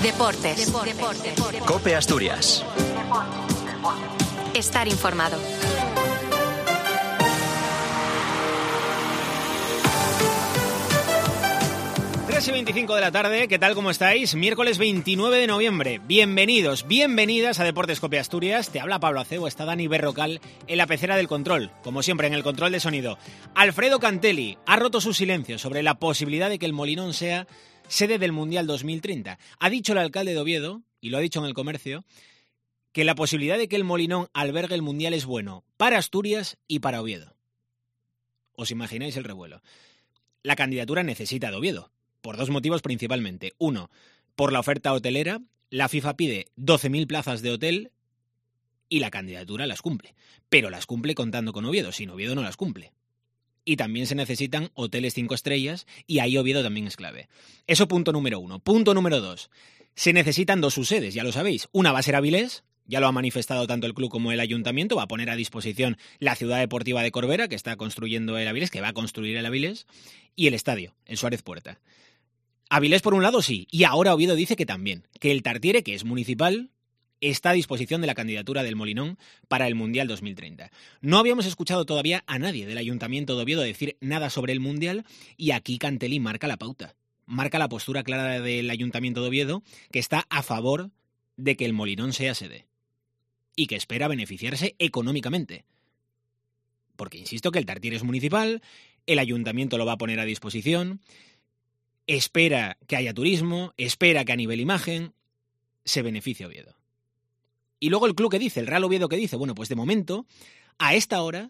Deportes. COPE Asturias. Estar informado. Y 25 de la tarde, ¿qué tal? ¿Cómo estáis? Miércoles 29 de noviembre. Bienvenidos, bienvenidas a Deportes COPE Asturias. Te habla Pablo Acebo, está Dani Berrocal en la pecera del control, como siempre en el control de sonido. Alfredo Cantelli ha roto su silencio sobre la posibilidad de que el Molinón sea sede del Mundial 2030. Ha dicho el alcalde de Oviedo, y lo ha dicho en El Comercio, que la posibilidad de que el Molinón albergue el Mundial es bueno para Asturias y para Oviedo. ¿Os imagináis el revuelo? La candidatura necesita de Oviedo. Por dos motivos principalmente. Uno, por la oferta hotelera. La FIFA pide 12.000 plazas de hotel y la candidatura las cumple. Pero las cumple contando con Oviedo, sin Oviedo no las cumple. Y también se necesitan hoteles 5 estrellas y ahí Oviedo también es clave. Eso punto número 1. Punto número 2. Se necesitan dos subsedes, ya lo sabéis. Una va a ser Avilés, ya lo ha manifestado tanto el club como el ayuntamiento, va a poner a disposición la ciudad deportiva de Corbera, que está construyendo el Avilés, que va a construir el Avilés, y el estadio, el Suárez Puerta. Avilés por un lado sí, y ahora Oviedo dice que también, que el Tartiere, que es municipal, está a disposición de la candidatura del Molinón para el Mundial 2030. No habíamos escuchado todavía a nadie del Ayuntamiento de Oviedo decir nada sobre el Mundial y aquí Cantelli marca la pauta, marca la postura clara del Ayuntamiento de Oviedo, que está a favor de que el Molinón sea sede y que espera beneficiarse económicamente. Porque insisto que el Tartiere es municipal, el Ayuntamiento lo va a poner a disposición, espera que haya turismo, espera que a nivel imagen se beneficie Oviedo. Y luego el club que dice, el Real Oviedo que dice, bueno, pues de momento, a esta hora,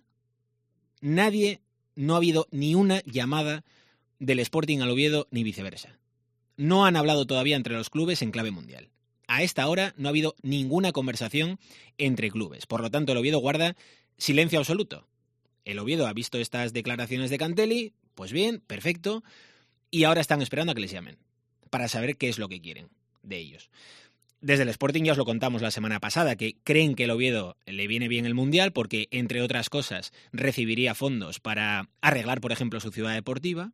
no ha habido ni una llamada del Sporting al Oviedo ni viceversa. No han hablado todavía entre los clubes en clave mundial. A esta hora no ha habido ninguna conversación entre clubes. Por lo tanto, el Oviedo guarda silencio absoluto. El Oviedo ha visto estas declaraciones de Cantelli, pues bien, perfecto, y ahora están esperando a que les llamen para saber qué es lo que quieren de ellos. Desde el Sporting ya os lo contamos la semana pasada, que creen que el Oviedo le viene bien el Mundial porque, entre otras cosas, recibiría fondos para arreglar, por ejemplo, su ciudad deportiva,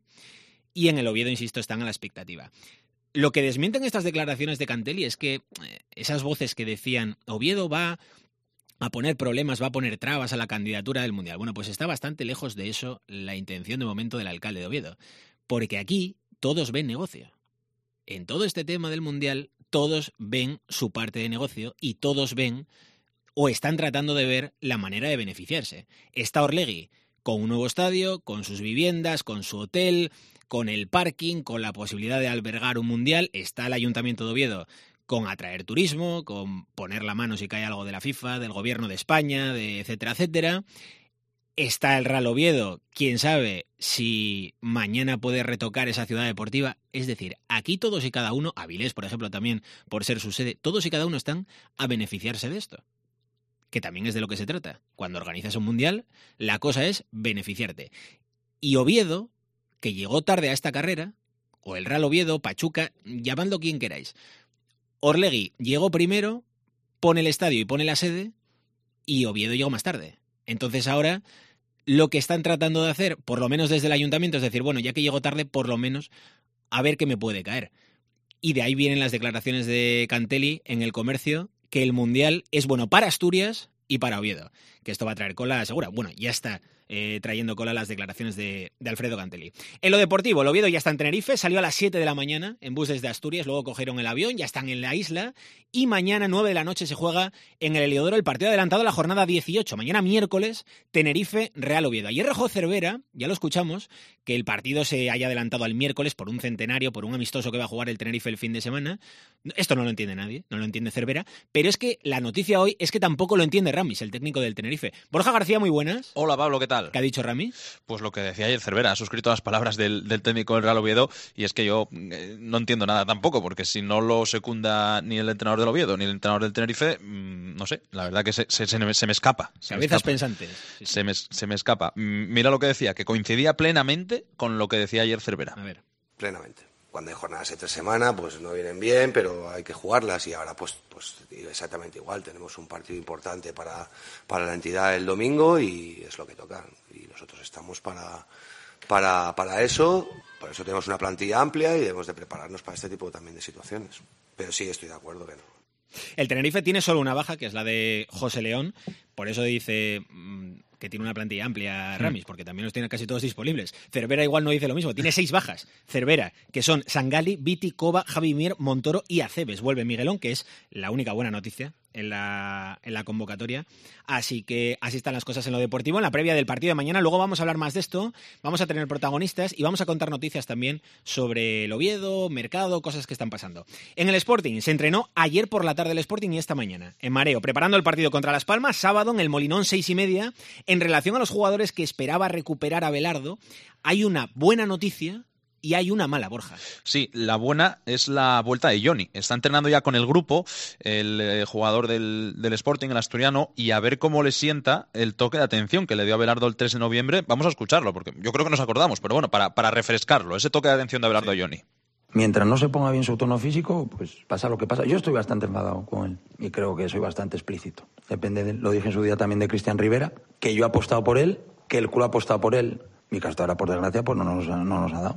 y en el Oviedo, insisto, están a la expectativa. Lo que desmienten estas declaraciones de Cantelli es que esas voces que decían Oviedo va a poner problemas, va a poner trabas a la candidatura del Mundial. Bueno, pues está bastante lejos de eso la intención de momento del alcalde de Oviedo. Porque aquí todos ven negocio. En todo este tema del Mundial, todos ven su parte de negocio y todos ven o están tratando de ver la manera de beneficiarse. Está Orlegui con un nuevo estadio, con sus viviendas, con su hotel, con el parking, con la posibilidad de albergar un Mundial. Está el Ayuntamiento de Oviedo con atraer turismo, con poner la mano si cae algo de la FIFA, del Gobierno de España, de etcétera, etcétera. Está el Real Oviedo, quién sabe si mañana puede retocar esa ciudad deportiva. Es decir, aquí todos y cada uno, Avilés, por ejemplo, también, por ser su sede, todos y cada uno están a beneficiarse de esto. Que también es de lo que se trata. Cuando organizas un mundial, la cosa es beneficiarte. Y Oviedo, que llegó tarde a esta carrera, o el Real Oviedo, Pachuca, llamadlo quien queráis. Orlegui llegó primero, pone el estadio y pone la sede, y Oviedo llegó más tarde. Entonces ahora lo que están tratando de hacer, por lo menos desde el ayuntamiento, es decir, bueno, ya que llego tarde, por lo menos a ver qué me puede caer. Y de ahí vienen las declaraciones de Cantelli en El Comercio, que el Mundial es bueno para Asturias y para Oviedo. Que esto va a traer cola segura. Bueno, ya está trayendo cola las declaraciones de Alfredo Cantelli. En lo deportivo, el Oviedo ya está en Tenerife, salió a las 7 de la mañana en bus desde Asturias, luego cogieron el avión, ya están en la isla y mañana 9 de la noche se juega en el Heliodoro el partido adelantado a la jornada 18. Mañana miércoles, Tenerife, Real Oviedo. Ayer Rojo Cervera, ya lo escuchamos, que el partido se haya adelantado al miércoles por un centenario, por un amistoso que va a jugar el Tenerife el fin de semana. Esto no lo entiende nadie, no lo entiende Cervera, pero es que la noticia hoy es que tampoco lo entiende Ramis, el técnico del Tenerife. Borja García, muy buenas. Hola Pablo, ¿qué tal? ¿Qué ha dicho Rami? Pues lo que decía ayer Cervera, ha suscrito las palabras del técnico del Real Oviedo y es que yo no entiendo nada tampoco, porque si no lo secunda ni el entrenador del Oviedo ni el entrenador del Tenerife, no sé, la verdad que se me escapa. Cabezas pensantes. Sí. Se me escapa. Mira lo que decía, que coincidía plenamente con lo que decía ayer Cervera. A ver. Plenamente. Cuando hay jornadas de 3 semanas, pues no vienen bien, pero hay que jugarlas y ahora pues exactamente igual. Tenemos un partido importante para la entidad el domingo y es lo que toca. Y nosotros estamos para eso, Por eso tenemos una plantilla amplia y debemos de prepararnos para este tipo también de situaciones. Pero sí, estoy de acuerdo que no. El Tenerife tiene solo una baja, que es la de José León. Por eso dice que tiene una plantilla amplia Ramis, porque también los tiene casi todos disponibles. Cervera igual no dice lo mismo. Tiene 6 bajas. Cervera, que son Sangali, Viti, Cova, Javi Mier, Montoro y Acebes. Vuelve Miguelón, que es la única buena noticia en la convocatoria. Así que así están las cosas en lo deportivo. En la previa del partido de mañana, luego vamos a hablar más de esto. Vamos a tener protagonistas y vamos a contar noticias también sobre el Oviedo, mercado, cosas que están pasando. En el Sporting se entrenó ayer por la tarde el Sporting y esta mañana en Mareo, preparando el partido contra Las Palmas, sábado en el Molinón 6:30. En relación a los jugadores que esperaba recuperar Abelardo, hay una buena noticia y hay una mala, Borja. Sí, la buena es la vuelta de Johnny. Está entrenando ya con el grupo, el jugador del Sporting, el asturiano, y a ver cómo le sienta el toque de atención que le dio Abelardo el 3 de noviembre. Vamos a escucharlo, porque yo creo que nos acordamos, pero bueno, para refrescarlo, ese toque de atención de Abelardo a Johnny. Mientras no se ponga bien su tono físico, pues pasa lo que pasa. Yo estoy bastante enfadado con él y creo que soy bastante explícito. Depende de él. Lo dije en su día también de Cristian Rivera, que yo he apostado por él, que el club ha apostado por él y que hasta ahora, por desgracia, pues no nos ha dado.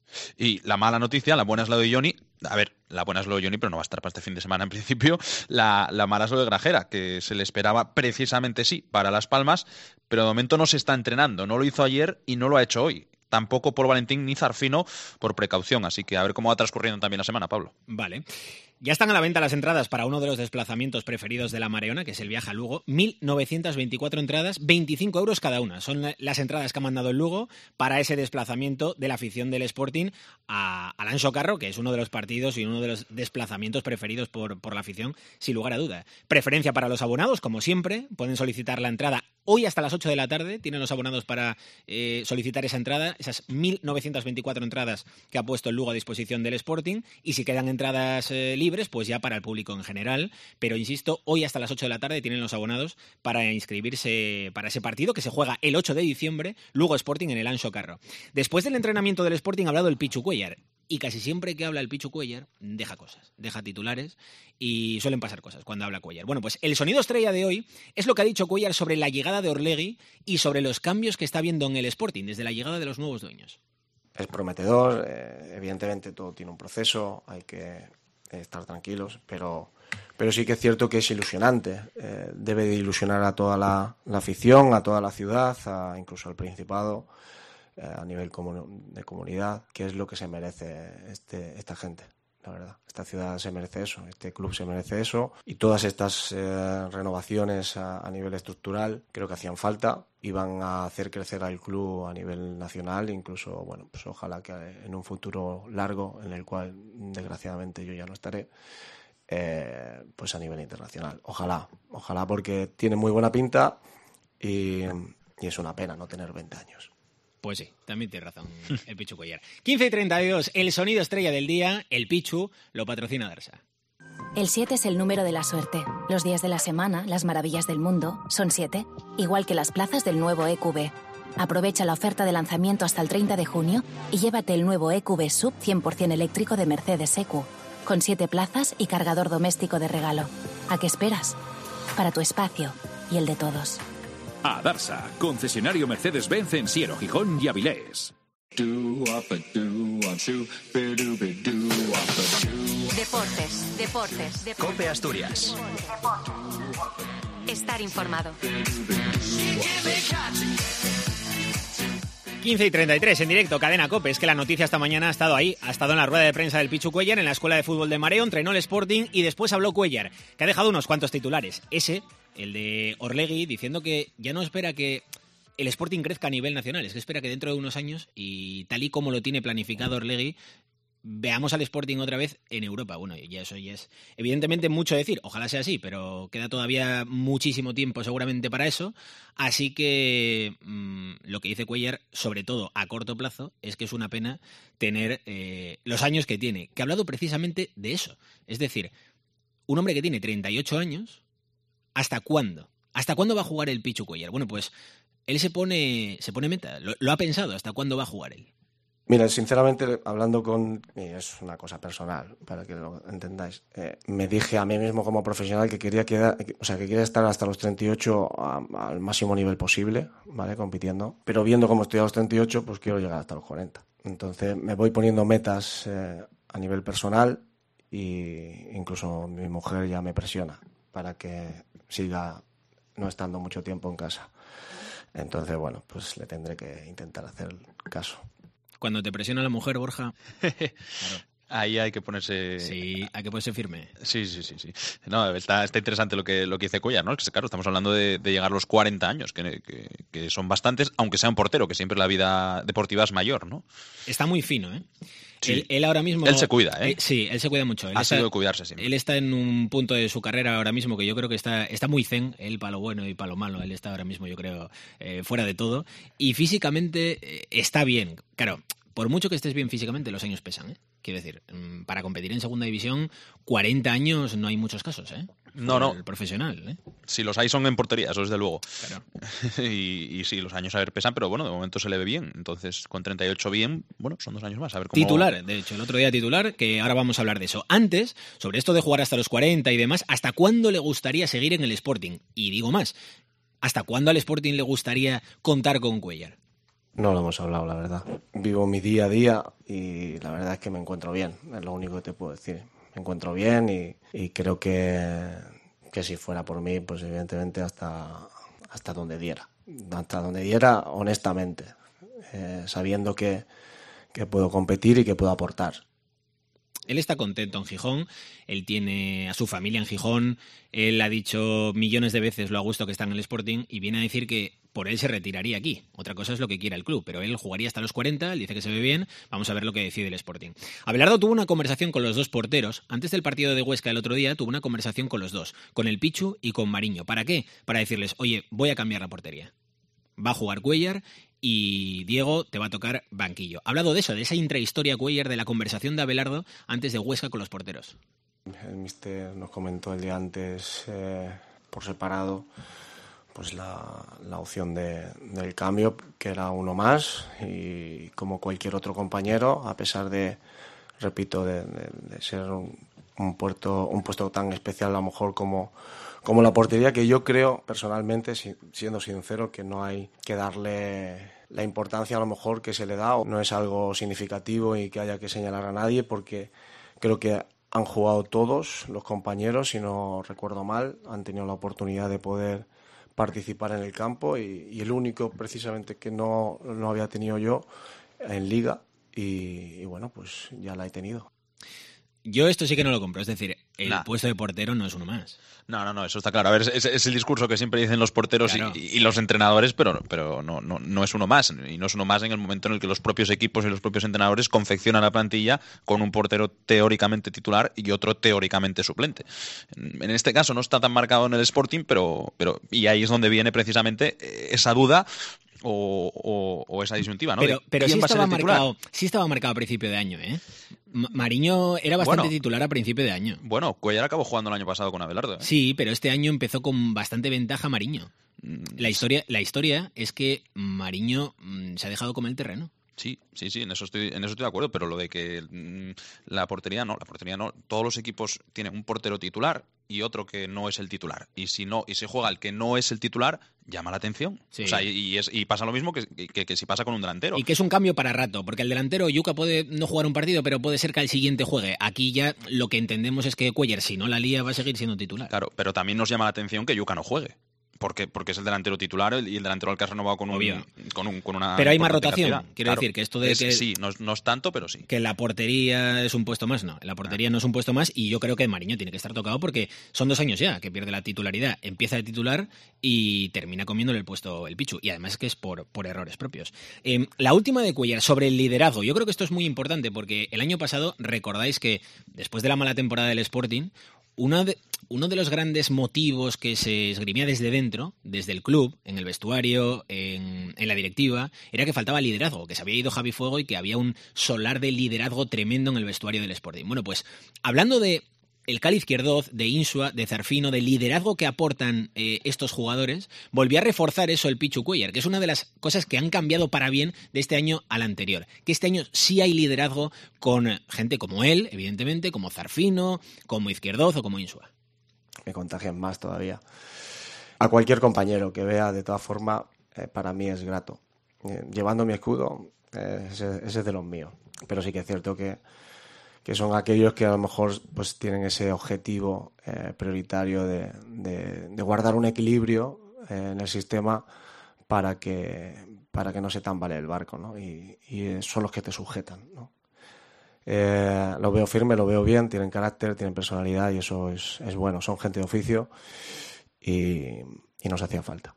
Y la mala noticia, la buena es la de Johnny. A ver, la buena es lo de Johnny, pero no va a estar para este fin de semana en principio. La mala es lo de Grajera, que se le esperaba precisamente sí para Las Palmas, pero de momento no se está entrenando. No lo hizo ayer y no lo ha hecho hoy. Tampoco por Valentín ni Zarfino por precaución. Así que a ver cómo va transcurriendo también la semana, Pablo. Vale. Ya están a la venta las entradas para uno de los desplazamientos preferidos de la Mareona, que es el viaje a Lugo. 1.924 entradas, 25 euros cada una. Son las entradas que ha mandado el Lugo para ese desplazamiento de la afición del Sporting a Anxo Carro, que es uno de los partidos y uno de los desplazamientos preferidos por la afición, sin lugar a duda. Preferencia para los abonados, como siempre. Pueden solicitar la entrada hoy hasta las 8 de la tarde. Tienen los abonados para solicitar esa entrada, esas 1.924 entradas que ha puesto el Lugo a disposición del Sporting. Y si quedan entradas libres, pues ya para el público en general, pero insisto, hoy hasta las 8 de la tarde tienen los abonados para inscribirse para ese partido que se juega el 8 de diciembre, Lugo Sporting en el Anxo Carro. Después del entrenamiento del Sporting ha hablado el Pichu Cuéllar, y casi siempre que habla el Pichu Cuéllar deja cosas, deja titulares y suelen pasar cosas cuando habla Cuéllar. Bueno, pues el sonido estrella de hoy es lo que ha dicho Cuéllar sobre la llegada de Orlegui y sobre los cambios que está viendo en el Sporting desde la llegada de los nuevos dueños. Es prometedor, evidentemente todo tiene un proceso, hay que estar tranquilos, pero sí que es cierto que es ilusionante. Debe de ilusionar a toda la afición, a toda la ciudad, incluso al Principado, a nivel de comunidad, que es lo que se merece esta gente, la verdad. Esta ciudad se merece eso, este club se merece eso, y todas estas renovaciones a nivel estructural creo que hacían falta y van a hacer crecer al club a nivel nacional, incluso, bueno, pues ojalá que en un futuro largo, en el cual desgraciadamente yo ya no estaré, pues a nivel internacional. Ojalá, porque tiene muy buena pinta y es una pena no tener 20 años. Pues sí, también tiene razón el Pichu Cuéllar. 15:32, el sonido estrella del día, el Pichu, lo patrocina Darsa. El 7 es el número de la suerte. Los días de la semana, las maravillas del mundo, son 7, igual que las plazas del nuevo EQB. Aprovecha la oferta de lanzamiento hasta el 30 de junio y llévate el nuevo EQB Sub 100% eléctrico de Mercedes EQ, con 7 plazas y cargador doméstico de regalo. ¿A qué esperas? Para tu espacio y el de todos. A Darsa, concesionario Mercedes-Benz en Siero, Gijón y Avilés. Deportes. COPE Asturias. Estar informado. 15:33 en directo, cadena COPE. Es que la noticia esta mañana ha estado ahí. Ha estado en la rueda de prensa del Pichu Cuéllar en la Escuela de Fútbol de Mareo, entrenó el Sporting y después habló Cuéllar, que ha dejado unos cuantos titulares. Ese, el de Orlegui, diciendo que ya no espera que el Sporting crezca a nivel nacional, es que espera que dentro de unos años, y tal y como lo tiene planificado Orlegui, veamos al Sporting otra vez en Europa. Bueno, ya eso ya es evidentemente mucho decir, ojalá sea así, pero queda todavía muchísimo tiempo seguramente para eso, así que lo que dice Cuéllar, sobre todo a corto plazo, es que es una pena tener los años que tiene, que ha hablado precisamente de eso, es decir, un hombre que tiene 38 años, ¿hasta cuándo? ¿Hasta cuándo va a jugar el Pichu Cuéllar? Bueno, pues él se pone meta, lo ha pensado, ¿hasta cuándo va a jugar él? Mira, sinceramente, hablando es una cosa personal, para que lo entendáis. Me dije a mí mismo como profesional que quería estar hasta los 38 al máximo nivel posible, ¿vale? Compitiendo. Pero viendo cómo estoy a los 38, pues quiero llegar hasta los 40. Entonces me voy poniendo metas a nivel personal y incluso mi mujer ya me presiona para que siga no estando mucho tiempo en casa. Entonces, bueno, pues le tendré que intentar hacer caso. Cuando te presiona la mujer, Borja... Claro. Ahí hay que ponerse... Sí, hay que ponerse firme. Sí. No, está interesante lo que dice Cuéllar, ¿no? Es que, claro, estamos hablando de llegar a los 40 años, que son bastantes, aunque sea un portero, que siempre la vida deportiva es mayor, ¿no? Está muy fino, ¿eh? Sí. Él ahora mismo... Él se cuida, ¿eh? Sí, él se cuida mucho. Ha sido de cuidarse siempre. Él está en un punto de su carrera ahora mismo que yo creo que está muy zen, él para lo bueno y para lo malo. Él está ahora mismo, yo creo, fuera de todo. Y físicamente está bien. Claro, por mucho que estés bien físicamente, los años pesan, ¿eh? Quiero decir, para competir en segunda división, 40 años no hay muchos casos, ¿eh? No. El profesional, ¿eh? Si los hay son en portería, eso desde luego. Claro. y sí, los años a ver pesan, pero bueno, de momento se le ve bien. Entonces, con 38 bien, bueno, son 2 años más. A ver cómo... Titular, de hecho, el otro día titular, que ahora vamos a hablar de eso. Antes, sobre esto de jugar hasta los 40 y demás, ¿hasta cuándo le gustaría seguir en el Sporting? Y digo más, ¿hasta cuándo al Sporting le gustaría contar con Cuéllar? No lo hemos hablado, la verdad. Vivo mi día a día y la verdad es que me encuentro bien, es lo único que te puedo decir. Me encuentro bien y creo que si fuera por mí, pues evidentemente hasta donde diera. Hasta donde diera, honestamente, sabiendo que puedo competir y que puedo aportar. Él está contento en Gijón, él tiene a su familia en Gijón, él ha dicho millones de veces lo a gusto que está en el Sporting y viene a decir que por él se retiraría aquí. Otra cosa es lo que quiera el club, pero él jugaría hasta los 40, él dice que se ve bien, vamos a ver lo que decide el Sporting. Abelardo tuvo una conversación con los dos porteros, antes del partido de Huesca el otro día tuvo una conversación con los dos, con el Pichu y con Mariño. ¿Para qué? Para decirles, oye, voy a cambiar la portería. Va a jugar Cuéllar y Diego te va a tocar banquillo. Ha hablado de eso, de esa intrahistoria Cuéllar, de la conversación de Abelardo antes de Huesca con los porteros. El míster nos comentó el día antes por separado pues la opción del cambio, que era uno más, y como cualquier otro compañero, a pesar de, repito, de ser un puesto tan especial a lo mejor como la portería, que yo creo personalmente, siendo sincero, que no hay que darle la importancia a lo mejor que se le da, o no es algo significativo y que haya que señalar a nadie, porque creo que han jugado todos los compañeros, si no recuerdo mal, han tenido la oportunidad de poder participar en el campo y el único precisamente que no había tenido yo en Liga y bueno, pues ya la he tenido. Yo esto sí que no lo compro, es decir, el puesto de portero no es uno más. No, eso está claro. A ver, es el discurso que siempre dicen los porteros, claro, y los entrenadores, pero no es uno más. Y no es uno más en el momento en el que los propios equipos y los propios entrenadores confeccionan la plantilla con un portero teóricamente titular y otro teóricamente suplente. En este caso no está tan marcado en el Sporting, pero y ahí es donde viene precisamente esa duda o esa disyuntiva, ¿no? Pero sí estaba marcado a principio de año, ¿eh? Mariño era bastante titular a principio de año. Bueno, Cuéllar acabó jugando el año pasado con Abelardo, ¿eh? Sí, pero este año empezó con bastante ventaja Mariño. La historia es que Mariño se ha dejado comer el terreno. Sí, en eso estoy de acuerdo, pero lo de que la portería no. Todos los equipos tienen un portero titular y otro que no es el titular. Y si se juega el que no es el titular, llama la atención. Sí. O sea, y pasa lo mismo que si pasa con un delantero. Y que es un cambio para rato, porque el delantero, Yuka, puede no jugar un partido, pero puede ser que al siguiente juegue. Aquí ya lo que entendemos es que Cuéllar, si no la lía, va a seguir siendo titular. Claro, pero también nos llama la atención que Yuka no juegue. Porque es el delantero titular y el delantero al que has renovado con una... Pero hay más rotación. Quiero decir que esto de que... Sí, no es tanto, pero sí. Que la portería es un puesto más, no. La portería no es un puesto más y yo creo que Mariño tiene que estar tocado porque son 2 años ya que pierde la titularidad. Empieza de titular y termina comiéndole el puesto el Pichu. Y además que es por errores propios. La última de Cuéllar, sobre el liderazgo. Yo creo que esto es muy importante porque el año pasado, recordáis que después de la mala temporada del Sporting, uno de los grandes motivos que se esgrimía desde dentro, desde el club, en el vestuario, en la directiva, era que faltaba liderazgo, que se había ido Javi Fuego y que había un solar de liderazgo tremendo en el vestuario del Sporting. Bueno, pues hablando de el Cali Izquierdoz, de Insua, de Zarfino, de liderazgo que aportan estos jugadores, volvió a reforzar eso el Pichu Cuéllar, que es una de las cosas que han cambiado para bien de este año al anterior. Que este año sí hay liderazgo con gente como él, evidentemente, como Zarfino, como Izquierdoz o como Insua. Me contagian más todavía. A cualquier compañero que vea, de todas formas, para mí es grato. Llevando mi escudo, Ese es de los míos. Pero sí que es cierto que son aquellos que a lo mejor pues tienen ese objetivo prioritario de guardar un equilibrio en el sistema para que no se tambalee el barco, ¿no? Y son los que te sujetan, ¿no? Lo veo firme, lo veo bien, tienen carácter, tienen personalidad y eso es bueno. Son gente de oficio y nos hacía falta.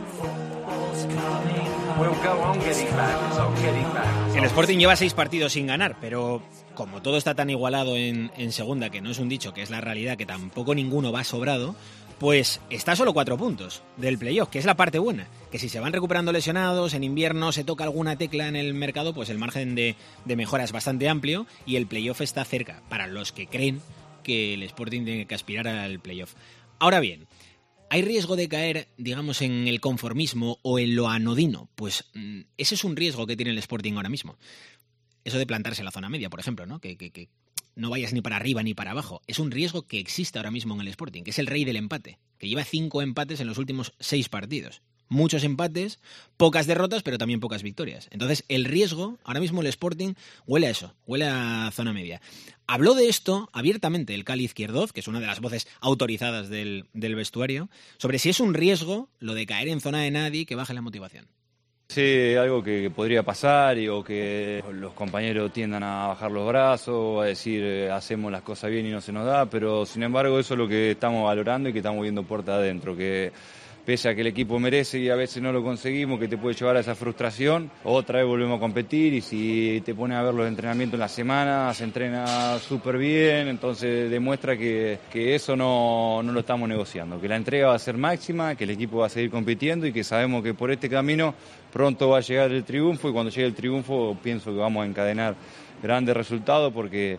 El Sporting lleva 6 partidos sin ganar, pero como todo está tan igualado en segunda, que no es un dicho, que es la realidad, que tampoco ninguno va sobrado, pues está a solo 4 puntos del playoff, que es la parte buena, que si se van recuperando lesionados, en invierno se toca alguna tecla en el mercado, pues el margen de mejora es bastante amplio y el playoff está cerca, para los que creen que el Sporting tiene que aspirar al playoff. Ahora bien, ¿hay riesgo de caer, digamos, en el conformismo o en lo anodino? Pues ese es un riesgo que tiene el Sporting ahora mismo. Eso de plantarse en la zona media, por ejemplo, ¿no? Que no vayas ni para arriba ni para abajo. Es un riesgo que existe ahora mismo en el Sporting, que es el rey del empate, que lleva 5 empates en los últimos 6 partidos. Muchos empates, pocas derrotas, pero también pocas victorias. Entonces, el riesgo, ahora mismo el Sporting huele a eso, huele a zona media. Habló de esto abiertamente el Cali Izquierdoz, que es una de las voces autorizadas del vestuario, sobre si es un riesgo lo de caer en zona de nadie que baje la motivación. Sí, algo que podría pasar o que los compañeros tiendan a bajar los brazos, a decir hacemos las cosas bien y no se nos da, pero sin embargo eso es lo que estamos valorando y que estamos viendo puerta adentro, que pese a que el equipo merece y a veces no lo conseguimos, que te puede llevar a esa frustración, otra vez volvemos a competir y si te pones a ver los entrenamientos en la semana, se entrena súper bien, entonces demuestra que eso no lo estamos negociando, que la entrega va a ser máxima, que el equipo va a seguir compitiendo y que sabemos que por este camino pronto va a llegar el triunfo y cuando llegue el triunfo pienso que vamos a encadenar grandes resultados porque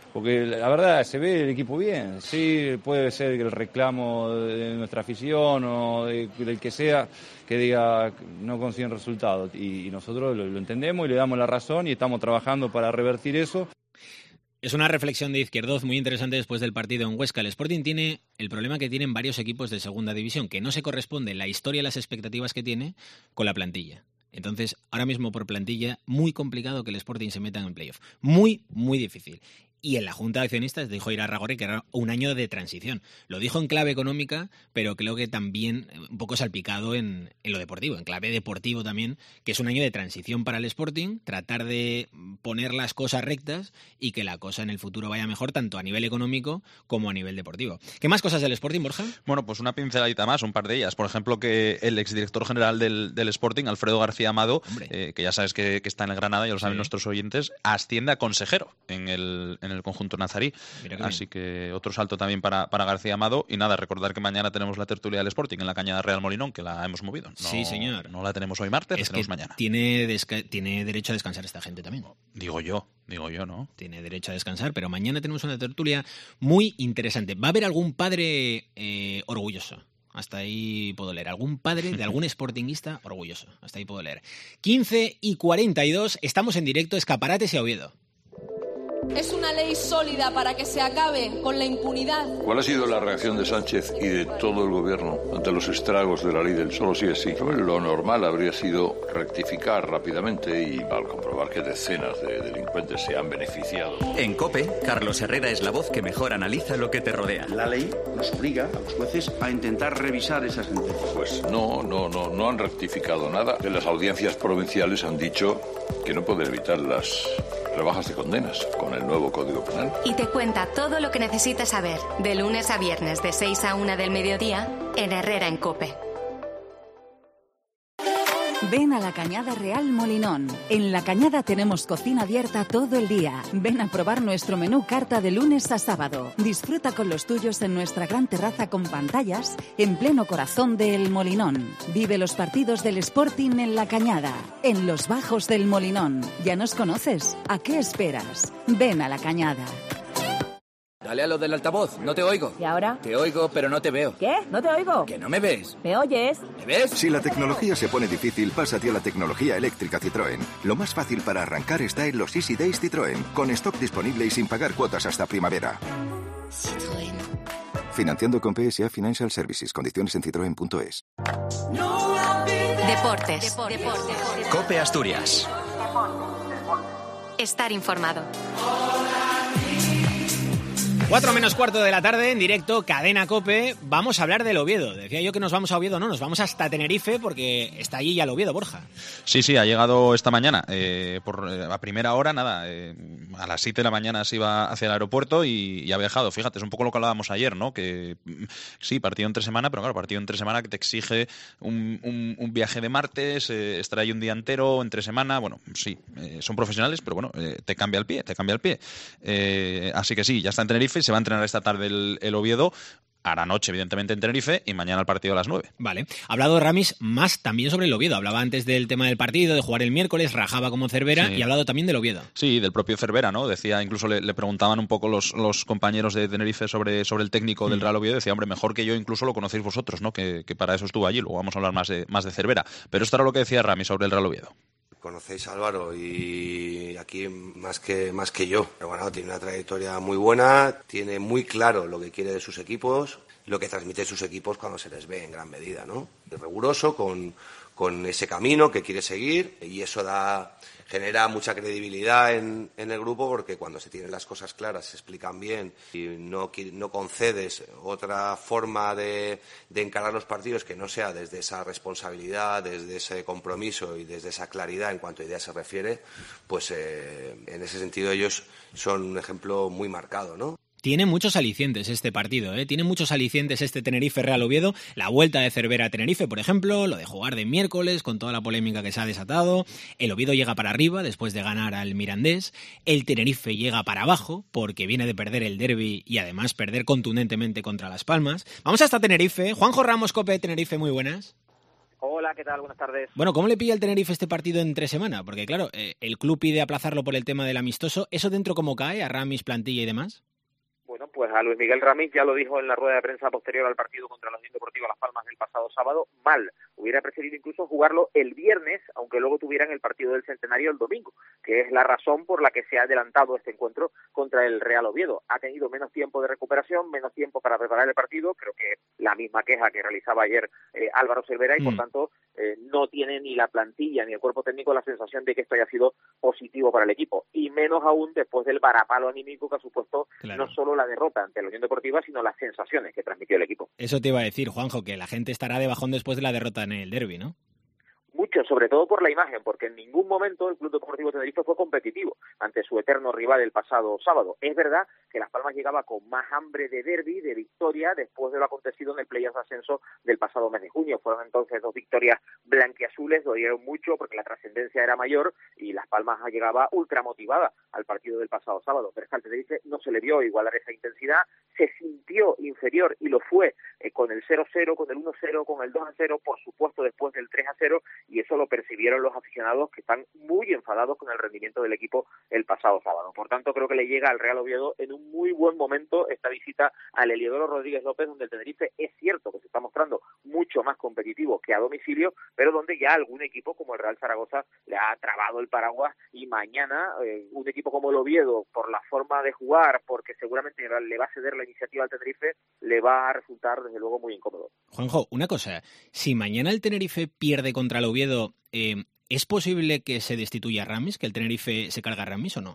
la verdad se ve el equipo bien, sí, puede ser que el reclamo de nuestra afición o del que sea, que diga no consiguen resultados y nosotros lo entendemos y le damos la razón y estamos trabajando para revertir eso. Es una reflexión de Izquierdoz muy interesante después del partido en Huesca. El Sporting tiene el problema que tienen varios equipos de segunda división, que no se corresponde la historia y las expectativas que tiene con la plantilla. Entonces, ahora mismo por plantilla, muy complicado que el Sporting se meta en el playoff. Muy, muy difícil. Y en la Junta de Accionistas dijo Irarrágorri que era un año de transición. Lo dijo en clave económica, pero creo que también un poco salpicado en lo deportivo, en clave deportivo también, que es un año de transición para el Sporting, tratar de poner las cosas rectas y que la cosa en el futuro vaya mejor, tanto a nivel económico como a nivel deportivo. ¿Qué más cosas del Sporting, Borja? Bueno, pues una pinceladita más, un par de ellas. Por ejemplo, que el exdirector general del Sporting, Alfredo García Amado, que ya sabes que está en el Granada, ya lo saben nuestros oyentes, asciende a consejero en el conjunto nazarí. Así que otro salto también para García Amado. Y nada, recordar que mañana tenemos la tertulia del Sporting en la Cañada Real Molinón, que la hemos movido. Sí, señor. No la tenemos hoy martes, la tenemos mañana. Tiene derecho a descansar esta gente también. Digo yo, ¿no? Tiene derecho a descansar, pero mañana tenemos una tertulia muy interesante. ¿Va a haber algún padre orgulloso? Hasta ahí puedo leer. Algún padre de algún sportinguista orgulloso. Hasta ahí puedo leer. 15:42, estamos en directo, Escaparates y Oviedo. Es una ley sólida para que se acabe con la impunidad. ¿Cuál ha sido la reacción de Sánchez y de todo el gobierno ante los estragos de la ley del solo sí es sí? Lo normal habría sido rectificar rápidamente y al comprobar que decenas de delincuentes se han beneficiado. En COPE, Carlos Herrera es la voz que mejor analiza lo que te rodea. La ley nos obliga a los jueces a intentar revisar esas sentencias. Pues no han rectificado nada. En las audiencias provinciales han dicho que no pueden evitar las rebajas de condenas con el nuevo Código Penal. Y te cuenta todo lo que necesitas saber, de lunes a viernes de 6 a 1 del mediodía, en Herrera en COPE. Ven a la Cañada Real Molinón. En la Cañada tenemos cocina abierta todo el día. Ven a probar nuestro menú carta de lunes a sábado. Disfruta con los tuyos en nuestra gran terraza con pantallas en pleno corazón del Molinón. Vive los partidos del Sporting en la Cañada, en los bajos del Molinón. ¿Ya nos conoces? ¿A qué esperas? Ven a la Cañada. Dale a lo del altavoz, no te oigo. ¿Y ahora? Te oigo, pero no te veo. ¿Qué? ¿No te oigo? ¿Que no me ves? ¿Me oyes? ¿Me ves? Si la tecnología se pone difícil, pásate a la tecnología eléctrica Citroën. Lo más fácil para arrancar está en los Easy Days Citroën, con stock disponible y sin pagar cuotas hasta primavera. Citroën. Financiando con PSA Financial Services. Condiciones en citroen.es. Deportes. COPE Asturias. Estar informado. 4 menos cuarto de la tarde, en directo, Cadena COPE. Vamos a hablar del Oviedo. Decía yo que nos vamos a Oviedo, no, nos vamos hasta Tenerife porque está allí ya el Oviedo, Borja. Sí, ha llegado esta mañana. A primera hora, nada, a las 7 de la mañana se iba hacia el aeropuerto y ha viajado. Fíjate, es un poco lo que hablábamos ayer, ¿no? Que sí, partido entre semana, pero claro, partido entre semana que te exige un viaje de martes, estar ahí un día entero, entre semana. Bueno, sí, son profesionales, pero bueno, te cambia el pie. Así que sí, ya está en Tenerife. Se va a entrenar esta tarde el Oviedo. Hará noche, evidentemente, en Tenerife y mañana el partido a las 9. Vale. Ha hablado Ramis más también sobre el Oviedo. Hablaba antes del tema del partido, de jugar el miércoles, rajaba como Cervera y ha hablado también del Oviedo. Sí, del propio Cervera, ¿no? Decía, incluso le preguntaban un poco los compañeros de Tenerife sobre el técnico del Real Oviedo. Decía, hombre, mejor que yo incluso lo conocéis vosotros, ¿no? Que para eso estuvo allí. Luego vamos a hablar más de Cervera. Pero esto era lo que decía Ramis sobre el Real Oviedo. Conocéis a Álvaro y aquí más que yo. Pero bueno, tiene una trayectoria muy buena, tiene muy claro lo que quiere de sus equipos, lo que transmite sus equipos cuando se les ve en gran medida, ¿no? Es riguroso con ese camino que quiere seguir y eso genera mucha credibilidad en el grupo porque cuando se tienen las cosas claras, se explican bien y no concedes otra forma de encarar los partidos que no sea desde esa responsabilidad, desde ese compromiso y desde esa claridad en cuanto a ideas se refiere, pues en ese sentido ellos son un ejemplo muy marcado, ¿no? Tiene muchos alicientes este partido, ¿eh? Tiene muchos alicientes este Tenerife-Real Oviedo. La vuelta de Cervera a Tenerife, por ejemplo, lo de jugar de miércoles con toda la polémica que se ha desatado. El Oviedo llega para arriba después de ganar al Mirandés. El Tenerife llega para abajo porque viene de perder el derbi y además perder contundentemente contra Las Palmas. Vamos hasta Tenerife. Juanjo Ramos, COPE, Tenerife, muy buenas. Hola, ¿qué tal? Buenas tardes. Bueno, ¿cómo le pilla el Tenerife este partido entre semana? Porque claro, el club pide aplazarlo por el tema del amistoso. ¿Eso dentro cómo cae? ¿A Ramis, plantilla y demás? Bueno, pues a Luis Miguel Ramis ya lo dijo en la rueda de prensa posterior al partido contra la Unión Deportiva Las Palmas del pasado sábado, mal. Hubiera preferido incluso jugarlo el viernes, aunque luego tuvieran el partido del Centenario el domingo, que es la razón por la que se ha adelantado este encuentro contra el Real Oviedo. Ha tenido menos tiempo de recuperación, menos tiempo para preparar el partido, creo que la misma queja que realizaba ayer Álvaro Cervera y por tanto no tiene ni la plantilla ni el cuerpo técnico la sensación de que esto haya sido positivo para el equipo, y menos aún después del varapalo anímico que ha supuesto no solo la derrota ante la Unión Deportiva, sino las sensaciones que transmitió el equipo. Eso te iba a decir, Juanjo, que la gente estará de bajón después de la derrota en el derbi, ¿no? Mucho, sobre todo por la imagen, porque en ningún momento el Club Deportivo Tenerife fue competitivo ante su eterno rival el pasado sábado. Es verdad que Las Palmas llegaba con más hambre de derbi, de victoria, después de lo acontecido en el playoff de ascenso del pasado mes de junio. Fueron entonces 2 victorias blanquiazules, dolieron mucho porque la trascendencia era mayor y Las Palmas llegaba ultra motivada al partido del pasado sábado. Pero es que al Tenerife no se le vio igualar esa intensidad, se sintió inferior y lo fue con el 0-0, con el 1-0, con el 2-0, por supuesto después del 3-0, y eso lo percibieron los aficionados que están muy enfadados con el rendimiento del equipo el pasado sábado. Por tanto, creo que le llega al Real Oviedo en un muy buen momento esta visita al Heliodoro Rodríguez López, donde el Tenerife es cierto que se está mostrando mucho más competitivo que a domicilio, pero donde ya algún equipo como el Real Zaragoza le ha trabado el paraguas, y mañana un equipo como el Oviedo, por la forma de jugar, porque seguramente le va a ceder la iniciativa al Tenerife, le va a resultar desde luego muy incómodo. Juanjo, una cosa, si mañana el Tenerife pierde contra el Oviedo, ¿es posible que se destituya a Ramis, que el Tenerife se carga a Ramis o no?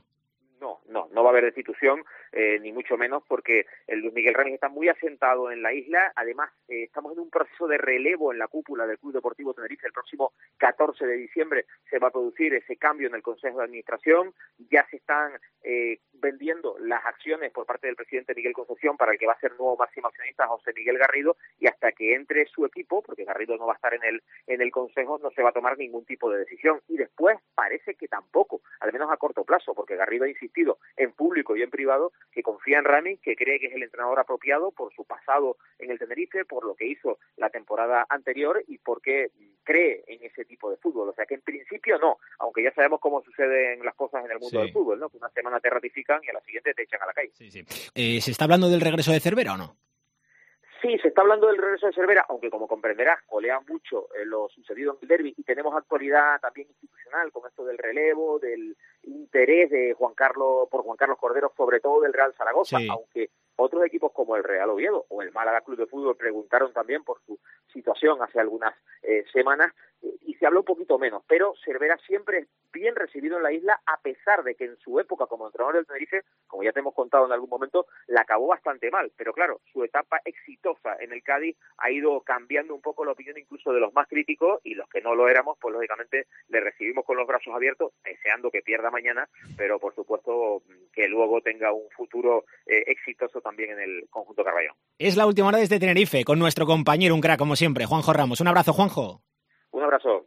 No va a haber destitución, ni mucho menos, porque el Luis Miguel Ramis está muy asentado en la isla. Además, estamos en un proceso de relevo en la cúpula del Club Deportivo Tenerife. El próximo 14 de diciembre se va a producir ese cambio en el Consejo de Administración. Ya se están vendiendo las acciones por parte del presidente Miguel Concepción para el que va a ser nuevo máximo accionista José Miguel Garrido, y hasta que entre su equipo, porque Garrido no va a estar en el Consejo, no se va a tomar ningún tipo de decisión. Y después parece que tampoco, al menos a corto plazo, porque Garrido ha insistido en público y en privado que confía en Ramis, que cree que es el entrenador apropiado por su pasado en el Tenerife, por lo que hizo la temporada anterior y porque cree en ese tipo de fútbol. O sea que en principio no, aunque ya sabemos cómo suceden las cosas en el mundo del fútbol, ¿no? Que una semana te ratifican y a la siguiente te echan a la calle. ¿Se está hablando del regreso de Cervera o no? Sí, se está hablando del regreso de Cervera, aunque como comprenderás, colea mucho lo sucedido en el derbi, y tenemos actualidad también institucional con esto del relevo, del interés de Juan Carlos Cordero, sobre todo del Real Zaragoza, aunque otros equipos como el Real Oviedo o el Málaga Club de Fútbol preguntaron también por su situación hace algunas semanas. y se habla un poquito menos, pero Cervera siempre es bien recibido en la isla, a pesar de que en su época como entrenador del Tenerife, como ya te hemos contado en algún momento, la acabó bastante mal, pero claro, su etapa exitosa en el Cádiz ha ido cambiando un poco la opinión incluso de los más críticos, y los que no lo éramos, pues lógicamente le recibimos con los brazos abiertos, deseando que pierda mañana, pero por supuesto que luego tenga un futuro exitoso también en el conjunto Carballón. Es la última hora desde Tenerife, con nuestro compañero, un crack como siempre, Juanjo Ramos. Un abrazo, Juanjo. Un abrazo.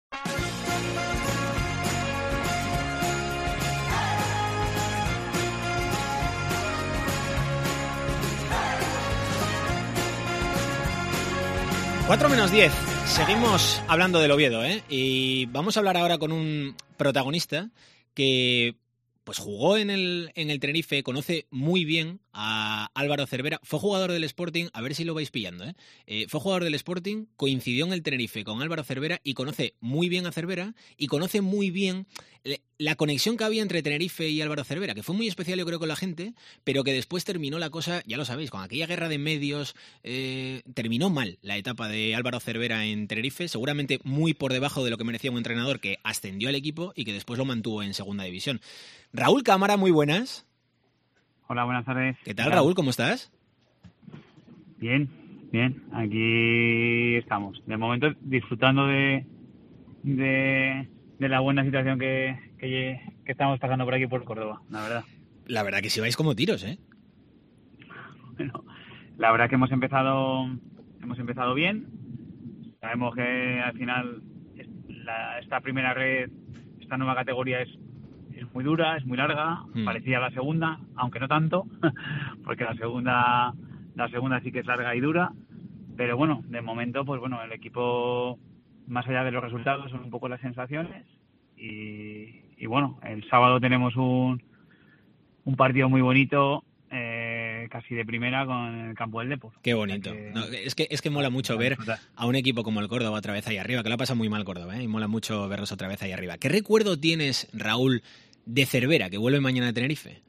Cuatro menos 10. Seguimos hablando del Oviedo, ¿eh? Y vamos a hablar ahora con un protagonista que pues jugó en el Tenerife, conoce muy bien a Álvaro Cervera, fue jugador del Sporting, a ver si lo vais pillando, fue jugador del Sporting, coincidió en el Tenerife con Álvaro Cervera y conoce muy bien a Cervera y conoce muy bien la conexión que había entre Tenerife y Álvaro Cervera, que fue muy especial yo creo con la gente, pero que después terminó la cosa, ya lo sabéis, con aquella guerra de medios, terminó mal la etapa de Álvaro Cervera en Tenerife, seguramente muy por debajo de lo que merecía un entrenador que ascendió al equipo y que después lo mantuvo en segunda división. Raúl Cámara, muy buenas. Hola, buenas tardes. ¿Qué tal, Raúl? ¿Cómo estás? Bien, bien. Aquí estamos. De momento disfrutando de la buena situación que estamos pasando por aquí por Córdoba, la verdad. La verdad que si vais como tiros, ¿eh? Bueno, la verdad que hemos empezado bien. Sabemos que al final esta primera red, esta nueva categoría es muy dura, es muy larga, parecida a la segunda, aunque no tanto, porque la segunda sí que es larga y dura, pero bueno, de momento, pues bueno, el equipo, más allá de los resultados, son un poco las sensaciones, y bueno, el sábado tenemos un partido muy bonito, casi de primera, con el campo del Depor. Qué bonito. No, es que mola mucho ver a un equipo como el Córdoba otra vez ahí arriba, que lo ha pasado muy mal Córdoba, y mola mucho verlos otra vez ahí arriba. ¿Qué recuerdo tienes, Raúl, de Cervera, que vuelve mañana a Tenerife?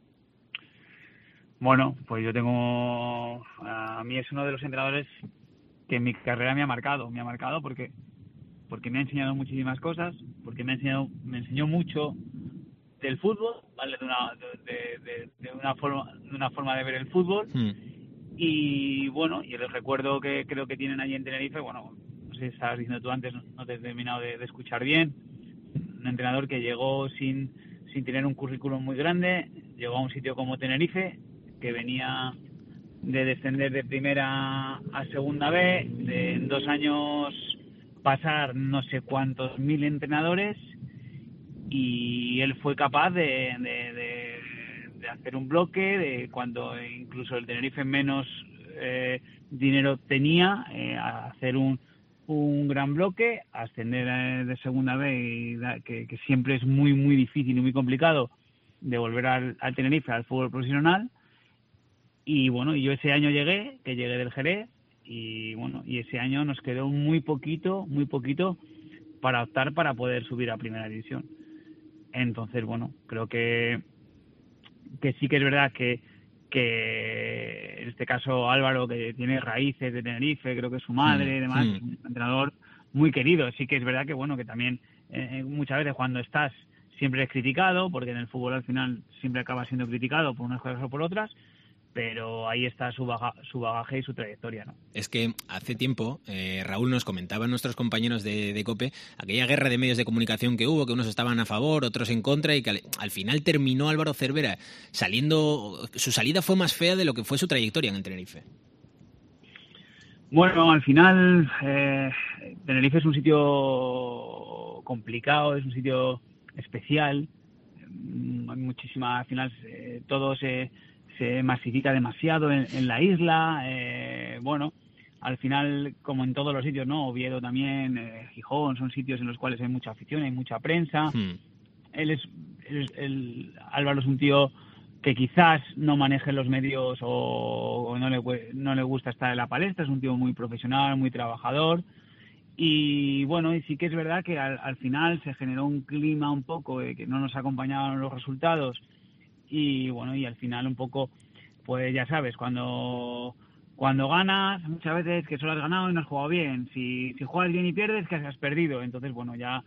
Bueno, pues yo a mí es uno de los entrenadores que en mi carrera me ha marcado porque me ha enseñado muchísimas cosas, porque me enseñó mucho del fútbol, ¿vale? De una forma de ver el fútbol. Y bueno, y el recuerdo que creo que tienen allí en Tenerife, bueno, no sé si estabas diciendo tú antes, no te he terminado de escuchar bien, un entrenador que llegó sin tener un currículum muy grande, llegó a un sitio como Tenerife, que venía de descender de primera a segunda B, de en 2 años pasar no sé cuántos mil entrenadores, y él fue capaz de hacer un bloque, de cuando incluso el Tenerife menos dinero tenía, a hacer un gran bloque, ascender de segunda B, y que siempre es muy muy difícil y muy complicado de volver al Tenerife, al fútbol profesional. Y bueno, yo ese año llegué del Jerez, y bueno, y ese año nos quedó muy poquito para optar para poder subir a primera división. Entonces, bueno, creo que sí que es verdad que en este caso Álvaro, que tiene raíces de Tenerife, creo que su madre y demás, es un entrenador muy querido. Sí que es verdad que bueno, que también muchas veces cuando estás siempre es criticado, porque en el fútbol al final siempre acaba siendo criticado por unas cosas o por otras, pero ahí está su bagaje y su trayectoria, ¿no? Es que hace tiempo, Raúl, nos comentaban nuestros compañeros de COPE aquella guerra de medios de comunicación que hubo, que unos estaban a favor, otros en contra, y que al final terminó Álvaro Cervera su salida fue más fea de lo que fue su trayectoria en el Tenerife. Bueno, al final Tenerife es un sitio complicado, es un sitio especial, hay muchísima, al final todo se masifica demasiado en la isla, bueno, al final, como en todos los sitios, ¿no? Oviedo también, Gijón, son sitios en los cuales hay mucha afición, hay mucha prensa. Álvaro es un tío que quizás no maneje los medios o no le gusta estar en la palestra, es un tío muy profesional, muy trabajador. Y bueno, y sí que es verdad que al final se generó un clima un poco que no nos acompañaban los resultados. Y bueno, y al final un poco, pues ya sabes, cuando cuando ganas, muchas veces que solo has ganado y no has jugado bien. Si juegas bien y pierdes, que has perdido. Entonces, bueno, ya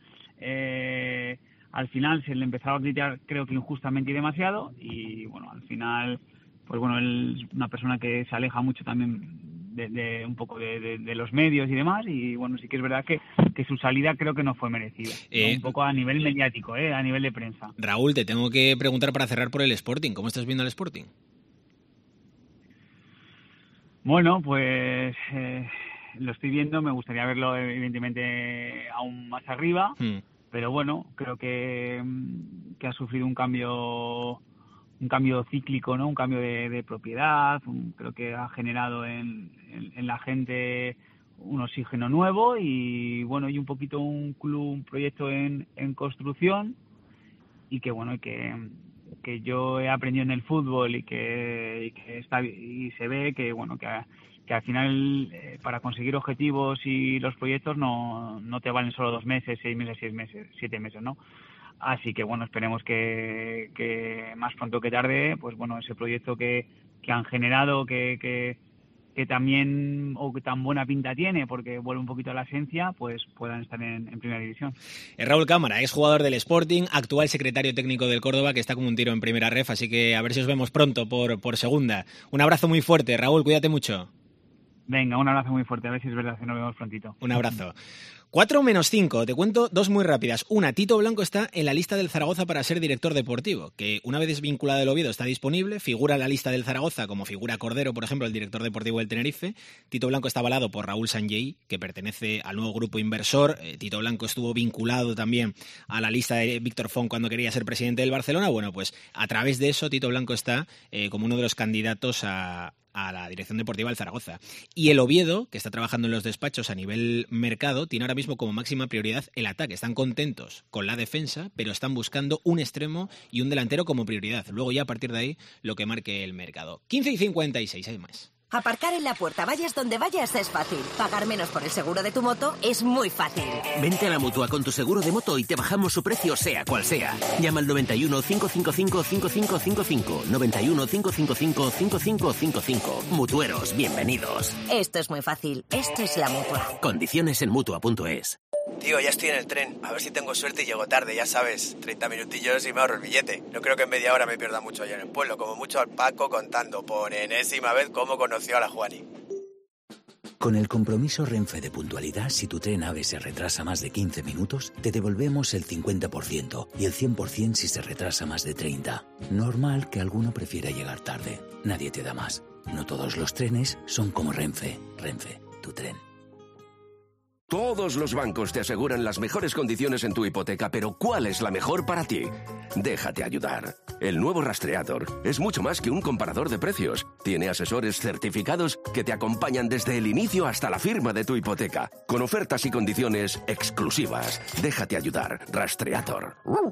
al final se le empezaba a criticar, creo que injustamente y demasiado. Y bueno, al final, pues bueno, él es una persona que se aleja mucho también de un poco de los medios y demás. Y bueno, sí que es verdad que su salida creo que no fue merecida. ¿No? Un poco a nivel mediático, a nivel de prensa. Raúl, te tengo que preguntar para cerrar por el Sporting. ¿Cómo estás viendo el Sporting? Bueno, pues lo estoy viendo, me gustaría verlo evidentemente aún más arriba, pero bueno, creo que ha sufrido un cambio cíclico, ¿no? Un cambio de propiedad, creo que ha generado en la gente un oxígeno nuevo y bueno, y un poquito un club, un proyecto en construcción y que bueno, que yo he aprendido en el fútbol y que está, y se ve que bueno, que al final para conseguir objetivos y los proyectos no te valen solo 2 meses, 6 meses, 6 meses, 7 meses, ¿no? Así que bueno, esperemos que más pronto que tarde, pues bueno, ese proyecto que han generado, que también, o que tan buena pinta tiene, porque vuelve un poquito a la esencia, pues puedan estar en primera división. Raúl Cámara, es jugador del Sporting, actual secretario técnico del Córdoba, que está como un tiro en primera ref, así que a ver si os vemos pronto por segunda. Un abrazo muy fuerte, Raúl, cuídate mucho. Venga, un abrazo muy fuerte, a ver si es verdad que nos vemos prontito. Un abrazo. 4-5, te cuento 2 muy rápidas. Una, Tito Blanco está en la lista del Zaragoza para ser director deportivo, que una vez desvinculado del Oviedo está disponible, figura en la lista del Zaragoza como figura Cordero, por ejemplo, el director deportivo del Tenerife. Tito Blanco está avalado por Raúl Sanjei, que pertenece al nuevo grupo inversor. Tito Blanco estuvo vinculado también a la lista de Víctor Font cuando quería ser presidente del Barcelona. Bueno, pues a través de eso Tito Blanco está como uno de los candidatos a la dirección deportiva del Zaragoza. Y el Oviedo, que está trabajando en los despachos a nivel mercado, tiene ahora mismo como máxima prioridad el ataque. Están contentos con la defensa, pero están buscando un extremo y un delantero como prioridad. Luego ya a partir de ahí lo que marque el mercado. 15:56, hay más. Aparcar en la puerta, vayas donde vayas, es fácil. Pagar menos por el seguro de tu moto es muy fácil. Vente a la Mutua con tu seguro de moto y te bajamos su precio sea cual sea. Llama al 91 555 5555. 91 555 5555. Mutueros, bienvenidos. Esto es muy fácil. Esto es la Mutua. Condiciones en Mutua.es. Tío, ya estoy en el tren. A ver si tengo suerte y llego tarde, ya sabes. 30 minutillos y me ahorro el billete. No creo que en media hora me pierda mucho allá en el pueblo. Como mucho al Paco contando por enésima vez cómo conoció a la Juani. Con el compromiso Renfe de puntualidad, si tu tren AVE se retrasa más de 15 minutos, te devolvemos el 50% y el 100% si se retrasa más de 30. Normal que alguno prefiera llegar tarde. Nadie te da más. No todos los trenes son como Renfe. Renfe, tu tren. Todos los bancos te aseguran las mejores condiciones en tu hipoteca, pero ¿cuál es la mejor para ti? Déjate ayudar. El nuevo Rastreator es mucho más que un comparador de precios. Tiene asesores certificados que te acompañan desde el inicio hasta la firma de tu hipoteca, con ofertas y condiciones exclusivas. Déjate ayudar. Rastreator.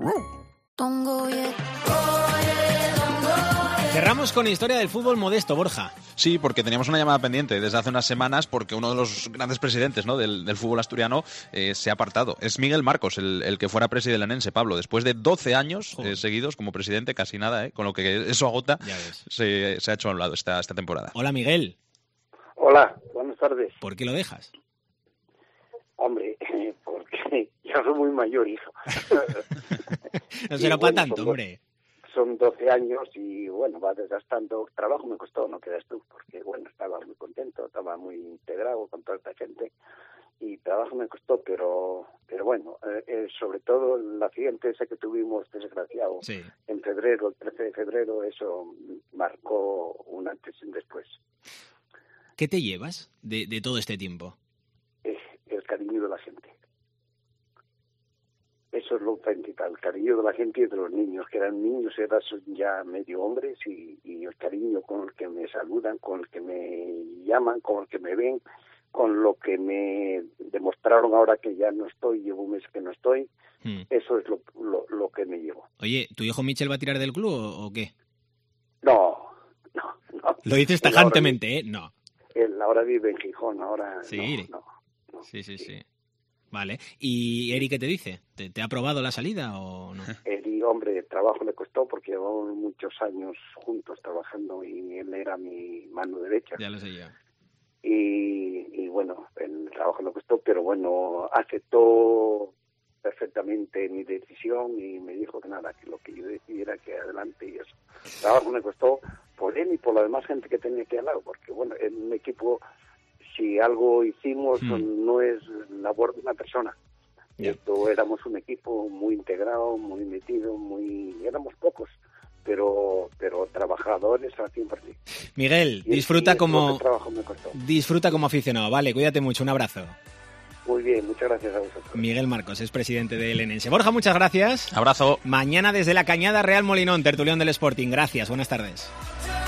Cerramos con historia del fútbol modesto, Borja. Sí, porque teníamos una llamada pendiente desde hace unas semanas porque uno de los grandes presidentes, ¿no?, del fútbol asturiano se ha apartado. Es Miguel Marcos, el que fuera presidente del Lenense, Pablo. Después de 12 años seguidos como presidente, casi nada, con lo que eso agota, se ha hecho a un lado esta temporada. Hola, Miguel. Hola, buenas tardes. ¿Por qué lo dejas? Hombre, porque ya soy muy mayor, hijo. No será para tanto, hombre. Son 12 años y, bueno, va desgastando. Trabajo me costó, no quedas tú, porque, bueno, estaba muy contento, estaba muy integrado con toda esta gente y trabajo me costó, pero bueno, sobre todo el accidente ese que tuvimos, desgraciado, en febrero, el 13 de febrero, eso marcó un antes y un después. ¿Qué te llevas de todo este tiempo? El cariño de la gente. Eso es lo principal, el cariño de la gente y de los niños, que eran niños, eran ya medio hombres, y el cariño con el que me saludan, con el que me llaman, con el que me ven, con lo que me demostraron ahora que ya no estoy, llevo un mes que no estoy, eso es lo que me llevo. Oye, ¿tu hijo Michel va a tirar del club o qué? No. Lo dices tajantemente, No. Él ahora vive en Gijón, ahora sí. No. Sí. Vale. ¿Y Eri qué te dice? ¿Te ha aprobado la salida o no? Eri, hombre, el trabajo le costó porque llevamos muchos años juntos trabajando y él era mi mano derecha. Ya lo sé yo. y bueno, el trabajo me costó, pero bueno, aceptó perfectamente mi decisión y me dijo que nada, que lo que yo decidiera que adelante y eso. El trabajo me costó por él y por la demás gente que tenía aquí al lado, porque bueno, en un equipo, si algo hicimos, no es labor de una persona. Esto éramos un equipo muy integrado, muy metido, éramos pocos, pero trabajadores al 100%. Miguel, disfruta como aficionado, vale, cuídate mucho, un abrazo. Muy bien, muchas gracias a vosotros. Miguel Marcos es presidente del Enense. Borja, muchas gracias. Abrazo. Mañana desde la Cañada Real Molinón, tertulión del Sporting. Gracias, buenas tardes.